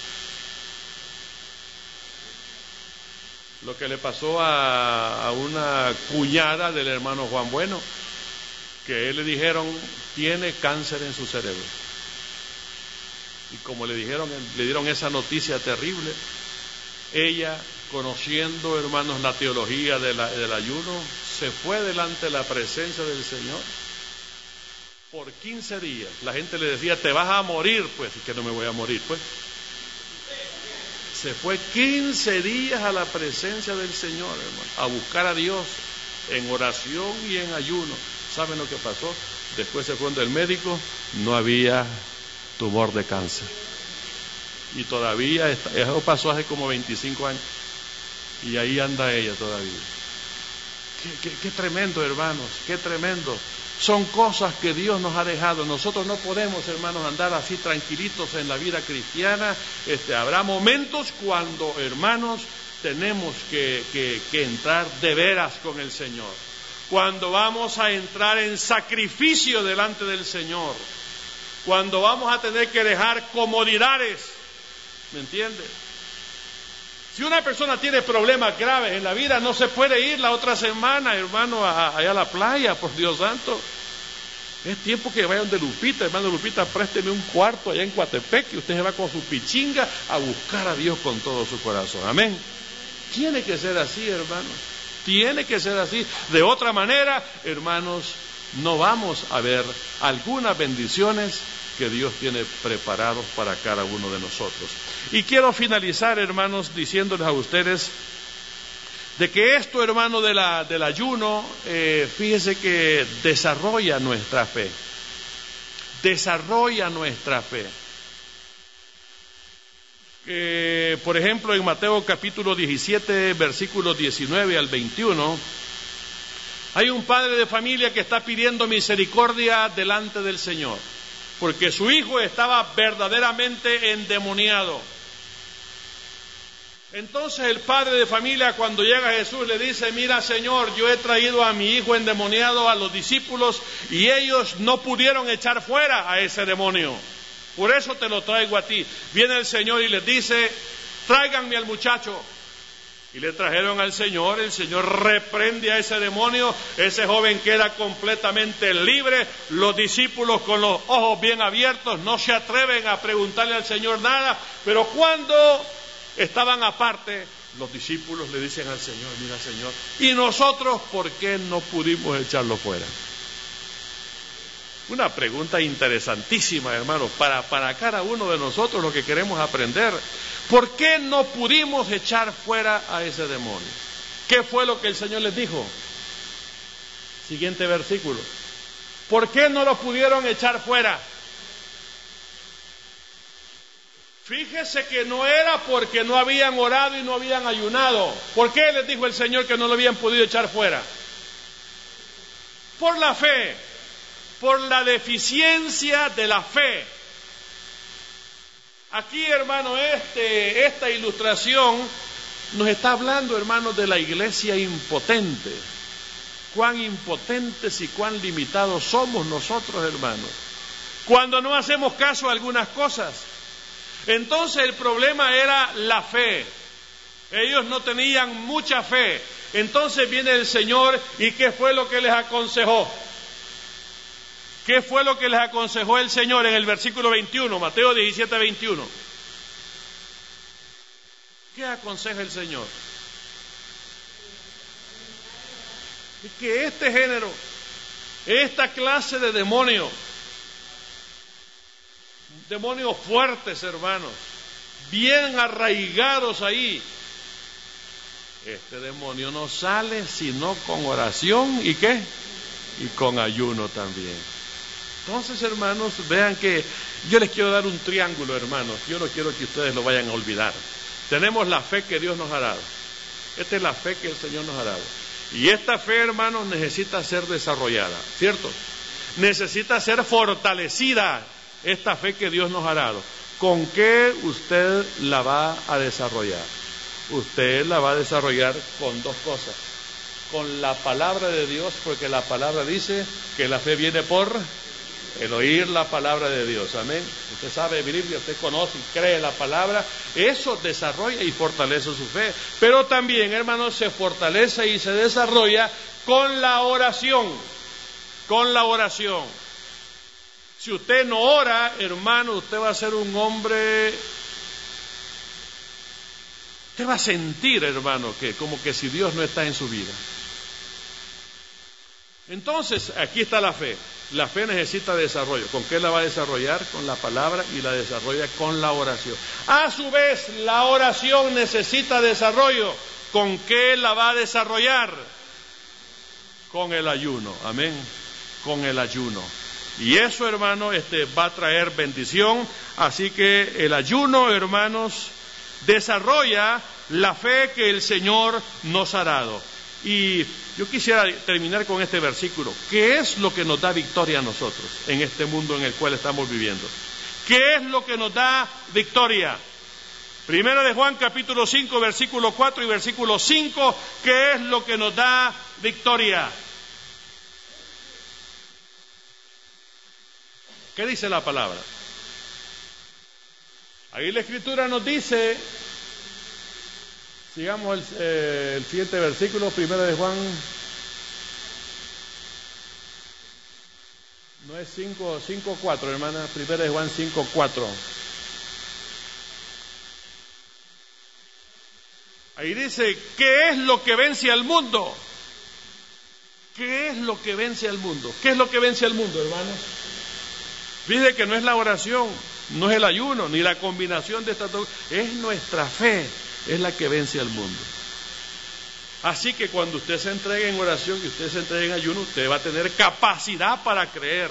Lo que le pasó a una cuñada del hermano Juan Bueno, que él le dijeron, tiene cáncer en su cerebro. Y como le dieron esa noticia terrible, ella, conociendo, hermanos, la teología del ayuno, se fue delante de la presencia del Señor por 15 días. La gente le decía, te vas a morir, pues, que no me voy a morir, pues. Se fue 15 días a la presencia del Señor, hermano, a buscar a Dios en oración y en ayuno. ¿Saben lo que pasó? Después se fue donde el médico, no había tumor de cáncer. Y todavía, eso pasó hace como 25 años. Y ahí anda ella todavía. Qué tremendo, hermanos, qué tremendo. Son cosas que Dios nos ha dejado. Nosotros no podemos, hermanos, andar así tranquilitos en la vida cristiana. Habrá momentos cuando, hermanos, tenemos que entrar de veras con el Señor. Cuando vamos a entrar en sacrificio delante del Señor. Cuando vamos a tener que dejar comodidades. ¿Me entiende? Si una persona tiene problemas graves en la vida, no se puede ir la otra semana, hermano, allá a la playa, por Dios santo. Es tiempo que vayan de Lupita, hermano Lupita, présteme un cuarto allá en Coatepec, y usted se va con su pichinga a buscar a Dios con todo su corazón. Amén. Tiene que ser así, hermanos. Tiene que ser así. De otra manera, hermanos, no vamos a ver algunas bendiciones que Dios tiene preparados para cada uno de nosotros. Y quiero finalizar, hermanos, diciéndoles a ustedes de que esto, hermano, del ayuno, fíjese que desarrolla nuestra fe. Desarrolla nuestra fe. Por ejemplo, en Mateo capítulo 17, versículos 19 al 21, hay un padre de familia que está pidiendo misericordia delante del Señor, porque su hijo estaba verdaderamente endemoniado. Entonces el padre de familia, cuando llega a Jesús, le dice: mira, Señor, yo he traído a mi hijo endemoniado a los discípulos y ellos no pudieron echar fuera a ese demonio. Por eso te lo traigo a ti. Viene el Señor y les dice: tráiganme al muchacho. Y le trajeron al Señor. El Señor reprende a ese demonio. Ese joven queda completamente libre. Los discípulos, con los ojos bien abiertos, no se atreven a preguntarle al Señor nada. Pero cuando estaban aparte, los discípulos le dicen al Señor: mira, Señor, ¿y nosotros por qué no pudimos echarlo fuera? Una pregunta interesantísima, hermanos, para cada uno de nosotros, lo que queremos aprender. ¿Por qué no pudimos echar fuera a ese demonio? ¿Qué fue lo que el Señor les dijo? Siguiente versículo. ¿Por qué no lo pudieron echar fuera? Fíjese que no era porque no habían orado y no habían ayunado. ¿Por qué les dijo el Señor que no lo habían podido echar fuera? Por la fe, por la deficiencia de la fe. Aquí, hermano, esta ilustración nos está hablando, hermanos, de la iglesia impotente. Cuán impotentes y cuán limitados somos nosotros, hermanos, cuando no hacemos caso a algunas cosas. Entonces el problema era la fe. Ellos no tenían mucha fe. Entonces viene el Señor, y ¿qué fue lo que les aconsejó? ¿Qué fue lo que les aconsejó el Señor en el versículo 21, Mateo 17, 21? ¿Qué aconseja el Señor? Que este género, esta clase de demonios fuertes, hermanos, bien arraigados ahí, este demonio no sale sino con oración y ¿qué? Y con ayuno también. Entonces, hermanos, vean que yo les quiero dar un triángulo, hermanos. Yo no quiero que ustedes lo vayan a olvidar. Tenemos la fe que Dios nos ha dado. Esta es la fe que el Señor nos ha dado. Y esta fe, hermanos, necesita ser desarrollada, ¿cierto? Necesita ser fortalecida, esta fe que Dios nos ha dado. ¿Con qué usted la va a desarrollar? Usted la va a desarrollar con dos cosas. Con la palabra de Dios, porque la palabra dice que la fe viene por el oír la palabra de Dios. Amén. Usted sabe de Biblia, usted conoce y cree la palabra. Eso desarrolla y fortalece su fe. Pero también, hermanos, se fortalece y se desarrolla con la oración. Con la oración. Si usted no ora, hermano, usted va a ser un hombre... Usted va a sentir, hermano, que como que si Dios no está en su vida. Entonces, aquí está la fe. La fe necesita desarrollo. ¿Con qué la va a desarrollar? Con la palabra, y la desarrolla con la oración. A su vez, la oración necesita desarrollo. ¿Con qué la va a desarrollar? Con el ayuno. Amén. Con el ayuno. Y eso, hermano, va a traer bendición. Así que el ayuno, hermanos, desarrolla la fe que el Señor nos ha dado. Y yo quisiera terminar con este versículo. ¿Qué es lo que nos da victoria a nosotros en este mundo en el cual estamos viviendo? ¿Qué es lo que nos da victoria? Primera de Juan capítulo 5, versículo 4 y versículo 5, ¿qué es lo que nos da victoria? ¿Qué dice la palabra? Ahí la Escritura nos dice, sigamos el siguiente versículo, Primera de Juan, no es 5:4, hermana, Primera de Juan 5:4. Ahí dice, ¿qué es lo que vence al mundo? ¿Qué es lo que vence al mundo? ¿Qué es lo que vence al mundo, hermanos? Dice que no es la oración, no es el ayuno, ni la combinación de estas dos, es nuestra fe, es la que vence al mundo. Así que cuando usted se entregue en oración y usted se entregue en ayuno, usted va a tener capacidad para creer.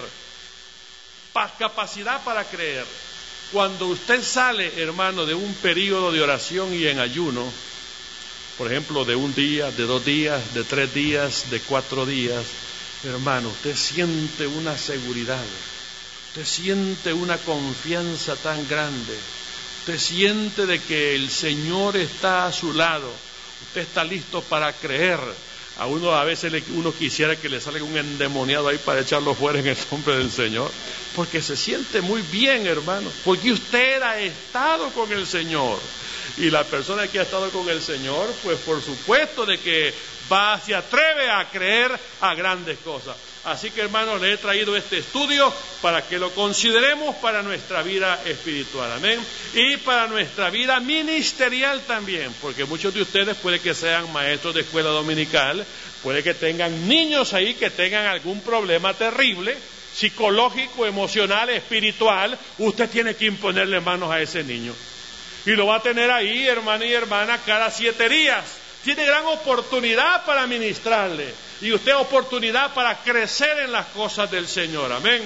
Capacidad para creer. Cuando usted sale, hermano, de un periodo de oración y en ayuno, por ejemplo, de un día, de 2 días, de 3 días, de 4 días, hermano, usted siente una seguridad, usted siente una confianza tan grande, usted siente de que el Señor está a su lado, usted está listo para creer. A uno a veces uno quisiera que le salga un endemoniado ahí para echarlo fuera en el nombre del Señor, porque se siente muy bien, hermano, porque usted ha estado con el Señor. Y la persona que ha estado con el Señor, pues por supuesto de que se atreve a creer a grandes cosas. Así que, hermanos, le he traído este estudio para que lo consideremos para nuestra vida espiritual, amén, y para nuestra vida ministerial también, porque muchos de ustedes puede que sean maestros de escuela dominical, puede que tengan niños ahí que tengan algún problema terrible, psicológico, emocional, espiritual. Usted tiene que imponerle manos a ese niño. Y lo va a tener ahí, hermano y hermana, cada 7 días. Tiene gran oportunidad para ministrarle. Y usted oportunidad para crecer en las cosas del Señor. Amén.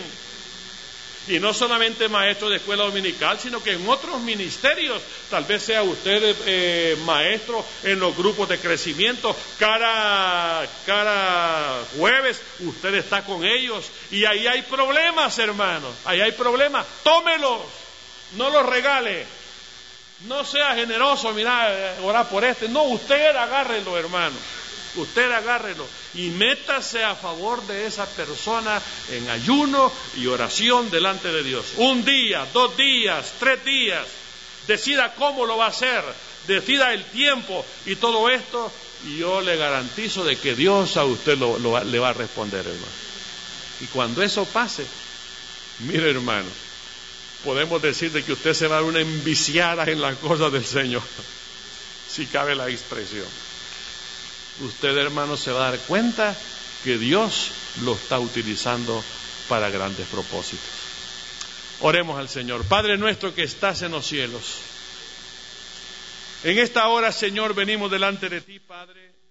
Y no solamente maestro de escuela dominical, sino que en otros ministerios. Tal vez sea usted maestro en los grupos de crecimiento. Cada jueves usted está con ellos. Y ahí hay problemas, hermanos. Ahí hay problemas. Tómelos. No los regale. No sea generoso, mira, orar por este. No, usted agárrelo, hermano. Usted agárrelo y métase a favor de esa persona en ayuno y oración delante de Dios. 1 día, 2 días, 3 días. Decida cómo lo va a hacer. Decida el tiempo y todo esto. Y yo le garantizo de que Dios a usted le va a responder, hermano. Y cuando eso pase, mire, hermano, podemos decir de que usted se va a dar una enviciada en las cosas del Señor, si cabe la expresión. Usted, hermano, se va a dar cuenta que Dios lo está utilizando para grandes propósitos. Oremos al Señor. Padre nuestro que estás en los cielos, en esta hora, Señor, venimos delante de ti, Padre.